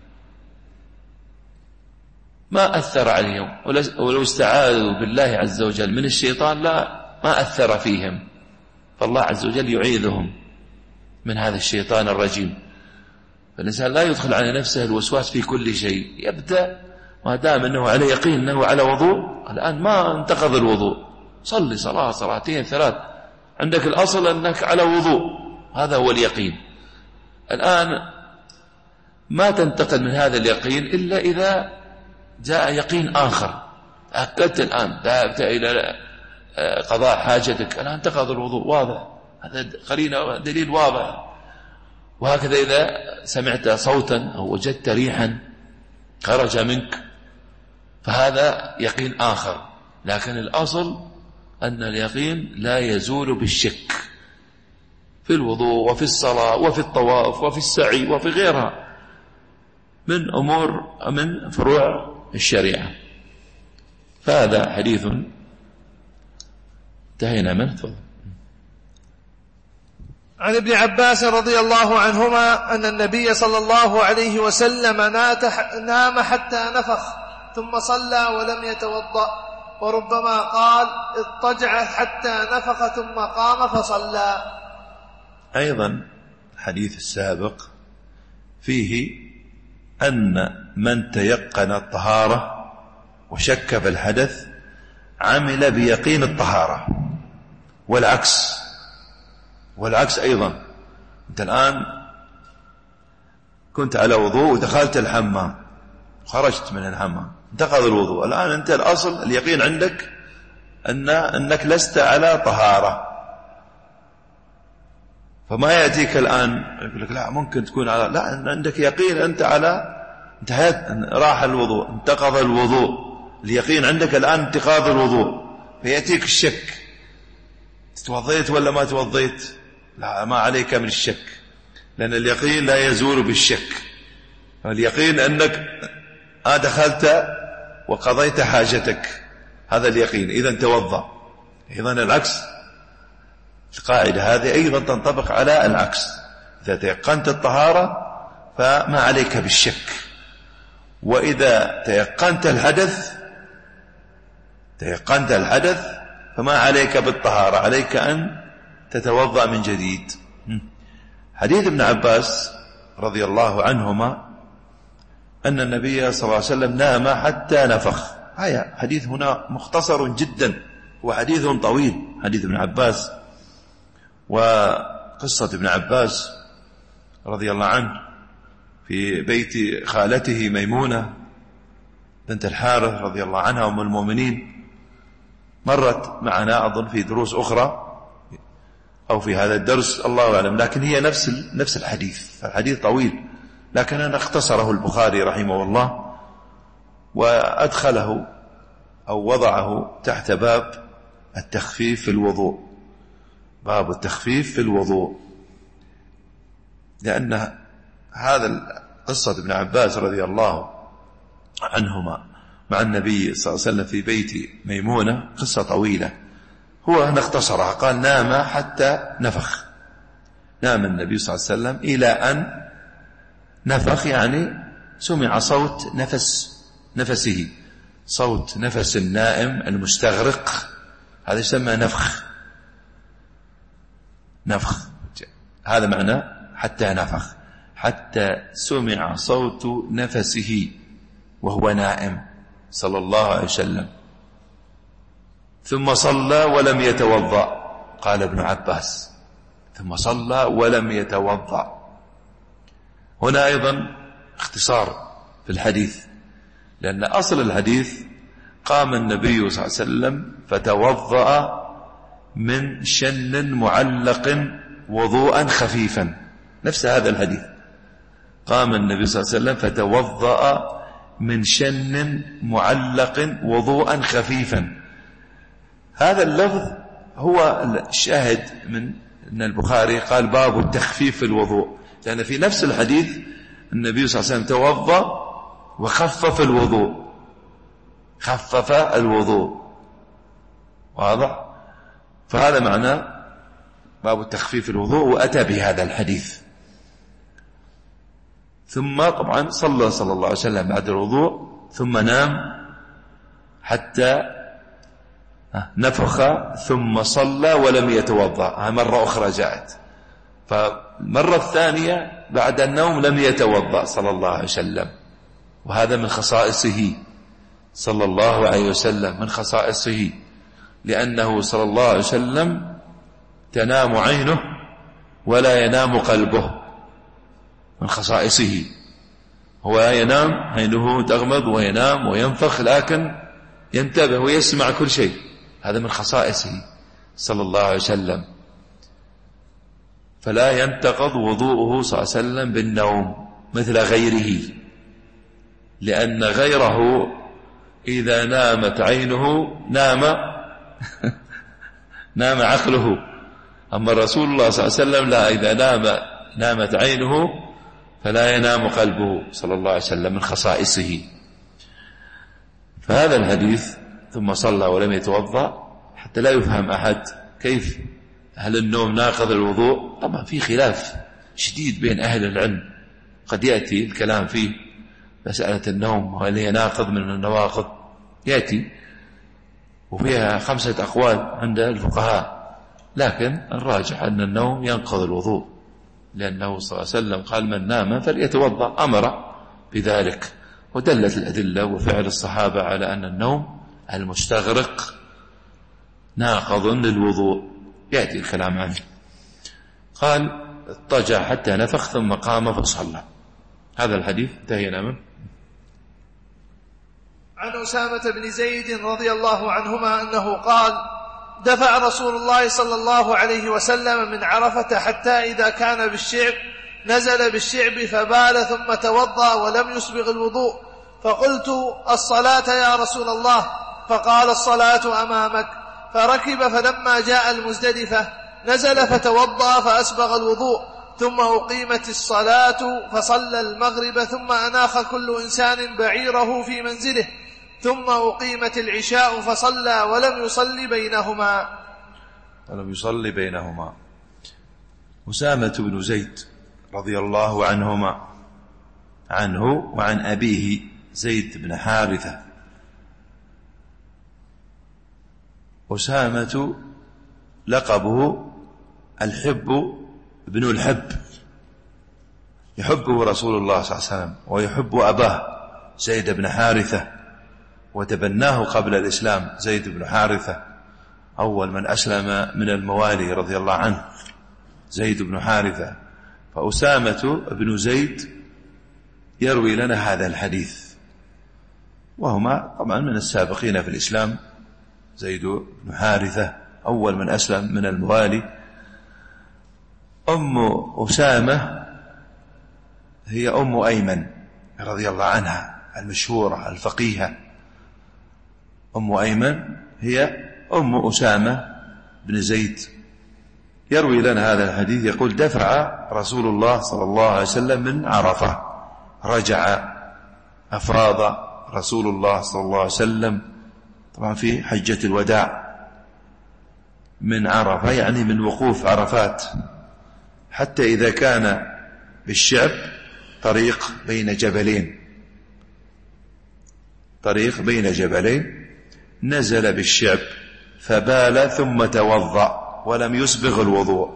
ما أثر عليهم، ولو استعاذوا بالله عز وجل من الشيطان لا ما أثر فيهم. فالله عز وجل يعيذهم من هذا الشيطان الرجيم. فالإنسان لا يدخل على نفسه الوسواس في كل شيء، يبدأ ما دام أنه على يقين أنه على وضوء. الآن ما انتقض الوضوء، صلي صلاة صلاتين ثلاث، عندك الأصل أنك على وضوء، هذا هو اليقين. الآن ما تنتقل من هذا اليقين إلا إذا جاء يقين آخر. تأكدت الآن ذهبت إلى قضاء حاجتك، الآن انتقض الوضوء، واضح، هذا قرينة دليل واضح. وهكذا إذا سمعت صوتا أو وجدت ريحا خرج منك فهذا يقين آخر. لكن الأصل أن اليقين لا يزول بالشك في الوضوء وفي الصلاة وفي الطواف وفي السعي وفي غيرها من أمور من فروع الشريعة. فهذا حديث انتهينا منه. تفضل. عن ابن عباس رضي الله عنهما أن النبي صلى الله عليه وسلم نام حتى نفخ ثم صلى ولم يتوضأ، وربما قال اضطجع حتى نفخ ثم قام فصلى. أيضا الحديث السابق فيه أن من تيقن الطهارة وشك في الحدث عمل بيقين الطهارة، والعكس والعكس أيضا. أنت الآن كنت على وضوء ودخلت الحمام، خرجت من الحمام، انتقض الوضوء. الآن أنت الأصل اليقين عندك أن أنك لست على طهارة، فما يأتيك الآن يقول لك لا ممكن تكون على، لا عندك يقين أنت على انتهت، راح الوضوء، انتقض الوضوء، اليقين عندك الآن انتقاض الوضوء، فيأتيك الشك توضيت ولا ما توضيت، لا ما عليك من الشك، لأن اليقين لا يزول بالشك. اليقين أنك دخلت وقضيت حاجتك، هذا اليقين، إذا توضأ. أيضا العكس، القاعدة هذه أيضا تنطبق على العكس، إذا تيقنت الطهارة فما عليك بالشك، وإذا تيقنت الحدث تيقنت الحدث فما عليك بالطهارة، عليك أن تتوضأ من جديد. حديث ابن عباس رضي الله عنهما أن النبي صلى الله عليه وسلم نام حتى نفخ. هيا حديث هنا مختصر جدا، وحديث طويل، حديث ابن عباس. وقصة ابن عباس رضي الله عنه في بيت خالته ميمونة بنت الحارث رضي الله عنها أم المؤمنين، مرت معنا أظن في دروس أخرى أو في هذا الدرس الله أعلم، لكن هي نفس نفس الحديث. الحديث طويل لكن أنا اختصره البخاري رحمه الله وأدخله أو وضعه تحت باب التخفيف في الوضوء، باب التخفيف في الوضوء، لأن هذا قصة ابن عباس رضي الله عنهما مع النبي صلى الله عليه وسلم في بيت ميمونة قصة طويلة، هو نختصرها، قال نام حتى نفخ، نام النبي صلى الله عليه وسلم إلى أن نفخ، يعني سمع صوت نفس نفسه، صوت نفس النائم المستغرق، هذا يسمى نفخ، نفخ، هذا معنى حتى نفخ، حتى سمع صوت نفسه وهو نائم صلى الله عليه وسلم، ثم صلى ولم يتوضأ. قال ابن عباس ثم صلى ولم يتوضأ. هنا أيضا اختصار في الحديث، لأن أصل الحديث قام النبي صلى الله عليه وسلم فتوضأ من شن معلق وضوءا خفيفا، نفس هذا الحديث، قام النبي صلى الله عليه وسلم فتوضأ من شن معلق وضوءا خفيفا. هذا اللفظ هو الشاهد من أن البخاري قال باب التخفيف في الوضوء، لأن في نفس الحديث النبي صلى الله عليه وسلم توضأ وخفف الوضوء، خفف الوضوء، واضح؟ فهذا معنى باب التخفيف الوضوء، وأتى بهذا الحديث. ثم طبعا صلى صلى الله عليه وسلم بعد الوضوء، ثم نام حتى نفخ، ثم صلى ولم يتوضأ، مرة أخرى جاءت. فالمرة الثانية بعد النوم لم يتوضأ صلى الله عليه وسلم، وهذا من خصائصه صلى الله عليه وسلم، من خصائصه، لأنه صلى الله عليه وسلم تنام عينه ولا ينام قلبه، من خصائصه، هو ينام عينه تغمض وينام وينفخ لكن ينتبه ويسمع كل شيء، هذا من خصائصه صلى الله عليه وسلم. فلا ينتقض وضوءه صلى الله عليه وسلم بالنوم مثل غيره، لأن غيره إذا نامت عينه نام نام عقله، أما رسول الله صلى الله عليه وسلم لا، إذا نام نامت عينه فلا ينام قلبه صلى الله عليه وسلم، من خصائصه. فهذا الحديث ثم صلى ولم يتوضأ حتى لا يفهم أحد كيف، هل النوم ناقض الوضوء؟ طبعا في خلاف شديد بين أهل العلم، قد يأتي الكلام فيه مسألة النوم وهل هي ناقض من النواقض، يأتي وفيها خمسة أقوال عند الفقهاء، لكن الراجح أن النوم ينقض الوضوء، لأنه صلى الله عليه وسلم قال من نام فليتوضأ، أمر بذلك، ودلت الأدلة وفعل الصحابة على أن النوم المستغرق ناقض للوضوء، يأتي الكلام عنه. قال اضطجع حتى نفخ ثم قام فصلى. هذا الحديث انتهينا منه. عن أسامة بن زيد رضي الله عنهما أنه قال دفع رسول الله صلى الله عليه وسلم من عرفة حتى إذا كان بالشعب نزل بالشعب فبال ثم توضأ ولم يسبغ الوضوء، فقلت الصلاة يا رسول الله؟ فقال الصلاة أمامك. فركب فلما جاء المزدلفة نزل فتوضأ فأسبغ الوضوء، ثم أقيمت الصلاة فصلى المغرب، ثم أناخ كل إنسان بعيره في منزله، ثم أقيمت العشاء فصلى ولم يصلي بينهما ولم يصلي بينهما أسامة بن زيد رضي الله عنهما عنه وعن أبيه زيد بن حارثة. أسامة لقبه الحب ابن الحب، يحبه رسول الله صلى الله عليه وسلم ويحب أباه زيد بن حارثة، وتبناه قبل الإسلام زيد بن حارثة أول من أسلم من الموالي رضي الله عنه زيد بن حارثة. فأسامة بن زيد يروي لنا هذا الحديث، وهما طبعا من السابقين في الإسلام. زيد بن حارثة أول من أسلم من الموالي. أم أسامة هي أم أيمن رضي الله عنها المشهورة الفقيهة. أم أيمن هي أم أسامة بن زيد. يروي لنا هذا الحديث يقول دفع رسول الله صلى الله عليه وسلم من عرفة، رجع أفاض رسول الله صلى الله عليه وسلم طبعا في حجة الوداع من عرفة، يعني من وقوف عرفات، حتى إذا كان بالشعب طريق بين جبلين طريق بين جبلين نزل بالشعب فبال ثم توضأ ولم يسبغ الوضوء.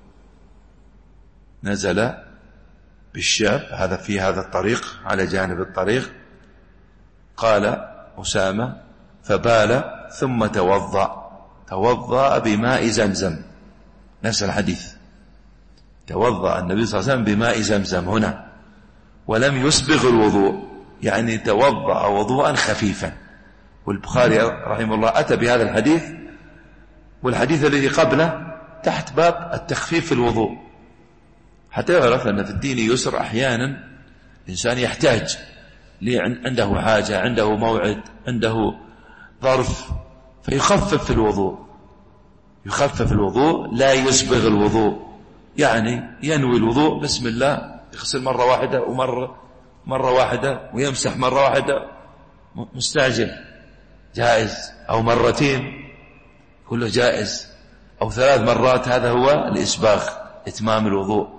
نزل بالشعب هذا في هذا الطريق على جانب الطريق، قال أسامة فبال ثم توضأ توضأ بماء زمزم. نفس الحديث، توضأ النبي صلى الله عليه وسلم بماء زمزم هنا ولم يسبغ الوضوء، يعني توضأ وضوءا خفيفا. والبخاري رحمه الله أتى بهذا الحديث والحديث الذي قبله تحت باب التخفيف في الوضوء، حتى يعرف أن في الدين يسر. أحيانا الإنسان يحتاج عنده حاجة، عنده موعد، عنده ظرف، فيخفف في الوضوء يخفف الوضوء لا يسبغ الوضوء، يعني ينوي الوضوء بسم الله، يغسل مرة واحدة ومرة مرة واحدة ويمسح مرة واحدة، مستعجل جائز، أو مرتين كله جائز، أو ثلاث مرات، هذا هو الإسباغ إتمام الوضوء.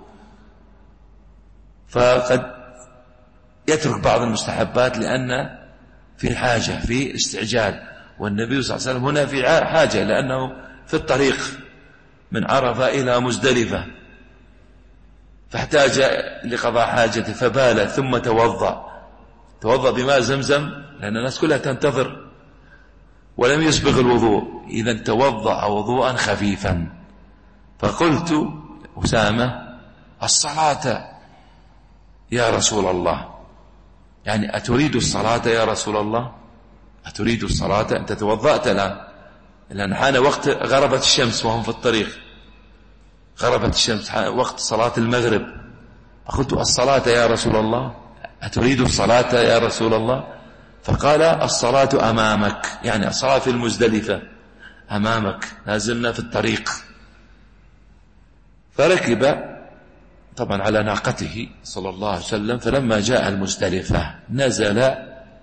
فقد يترك بعض المستحبات لأن في حاجة، في استعجال، والنبي صلى الله عليه وسلم هنا في حاجة لأنه في الطريق من عرفة إلى مزدلفة، فاحتاج لقضاء حاجته فبال ثم توضأ توضأ بماء زمزم، لأن الناس كلها تنتظر، ولم يسبغ الوضوء، إذا توضأ وضوءا خفيفا. فقلت أسامة الصلاة يا رسول الله، يعني أتريد الصلاة يا رسول الله؟ أتريد الصلاة؟ أنت توضأت الآن، لأن حان وقت غربت الشمس وهم في الطريق، غربت الشمس وقت صلاة المغرب. فقلت الصلاة يا رسول الله، أتريد الصلاة يا رسول الله؟ فقال الصلاة أمامك، يعني الصلاة في المزدلفة أمامك، نازلنا في الطريق. فركب طبعا على ناقته صلى الله عليه وسلم، فلما جاء المزدلفة نزل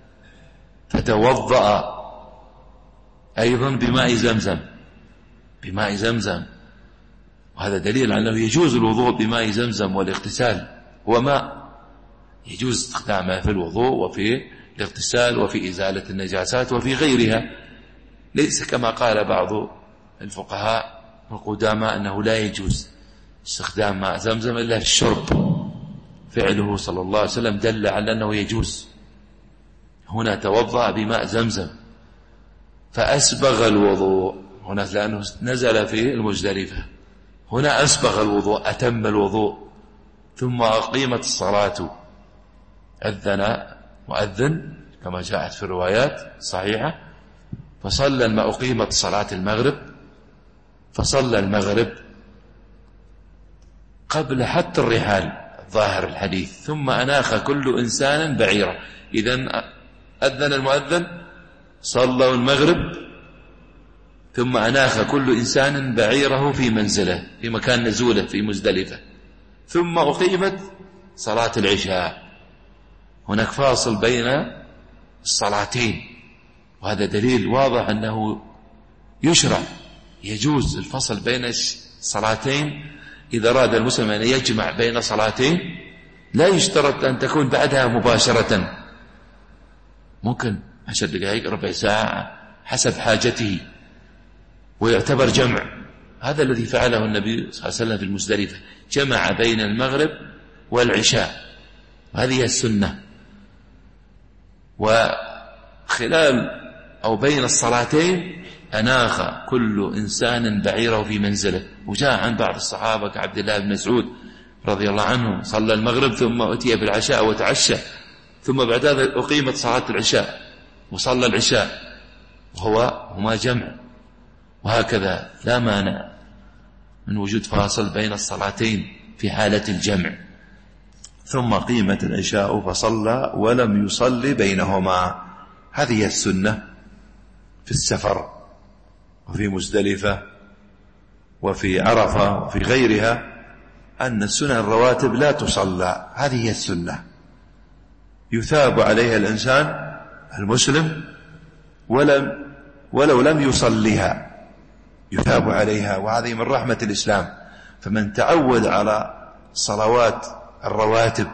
فتوضأ أيضا بماء زمزم بماء زمزم وهذا دليل على أنه يجوز الوضوء بماء زمزم، والاغتسال هو ماء يجوز استخدامه في الوضوء وفي الاغتسال وفي إزالة النجاسات وفي غيرها، ليس كما قال بعض الفقهاء القدامى أنه لا يجوز استخدام ماء زمزم إلا في الشرب. فعله صلى الله عليه وسلم دل على أنه يجوز. هنا توضأ بماء زمزم فأسبغ الوضوء، هنا لأنه نزل في المزدلفة، هنا أسبغ الوضوء، أتم الوضوء. ثم أقيمت الصلاة، أذن مؤذن كما جاءت في الروايات صحيحة، فصلى ما أقيمت صلاة المغرب فصلى المغرب قبل حتى الرحال ظاهر الحديث، ثم أناخ كل إنسان بعيره. إذن أذن المؤذن، صلوا المغرب، ثم أناخ كل إنسان بعيره في منزله في مكان نزوله في مزدلفة، ثم أقيمت صلاة العشاء. هناك فاصل بين الصلاتين، وهذا دليل واضح أنه يشرع يجوز الفصل بين الصلاتين. إذا أراد المسلم أن يجمع بين صلاتين لا يشترط أن تكون بعدها مباشرة، ممكن عشر دقائق ربع ساعة حسب حاجته ويعتبر جمع. هذا الذي فعله النبي صلى الله عليه وسلم في المزدلفة، جمع بين المغرب والعشاء، وهذه السنة. وخلال أو بين الصلاتين أناخ كل إنسان بعيره في منزله. وجاء عن بعض الصحابة كعبد الله بن مسعود رضي الله عنه صلى المغرب ثم أتي بالعشاء وتعشى، ثم بعد ذلك أقيمت صلاة العشاء وصلى العشاء، وهو هما جمع. وهكذا لا مانع من وجود فاصل بين الصلاتين في حالة الجمع. ثم قيمت العشاء فصلى ولم يصلي بينهما. هذه السنة في السفر وفي مزدلفة وفي عرفة وفي غيرها، أن السنن الرواتب لا تصلى. هذه السنة يثاب عليها الإنسان المسلم ولم ولو لم يصليها، يثاب عليها، وهذه من رحمة الإسلام. فمن تعود على صلوات الرواتب،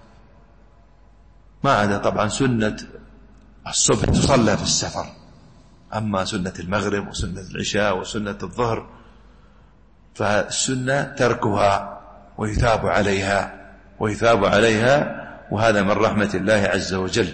ما عدا طبعا سنة الصبح تصلى في السفر، أما سنة المغرب وسنة العشاء وسنة الظهر فالسنة تركها ويثاب عليها ويثاب عليها وهذا من رحمة الله عز وجل.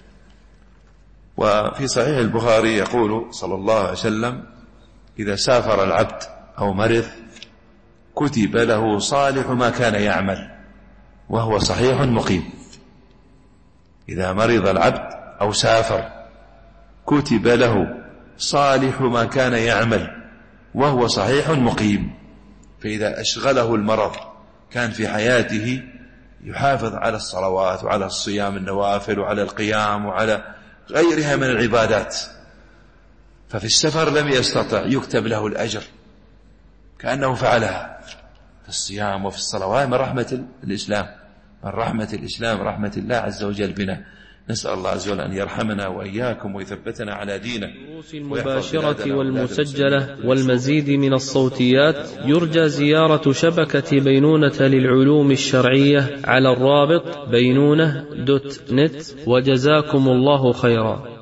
وفي صحيح البخاري يقول صلى الله عليه وسلم: إذا سافر العبد أو مرض كتب له صالح ما كان يعمل وهو صحيح مقيم. إذا مرض العبد أو سافر كتب له صالح ما كان يعمل وهو صحيح مقيم. فإذا أشغله المرض كان في حياته يحافظ على الصلوات وعلى الصيام النوافل وعلى القيام وعلى غيرها من العبادات، ففي السفر لم يستطع يكتب له الأجر كأنه فعلها في الصيام وفي الصلوات. من رحمة الإسلام من رحمة الإسلام رحمة الله عز وجل بنا. نسأل الله عز وجل أن يرحمنا وإياكم ويثبتنا على دينه. الدروس المباشرة والمسجلة والمزيد من الصوتيات يرجى زيارة شبكة بينونة للعلوم الشرعية على الرابط بينونة دوت نت. وجزاكم الله خيرا.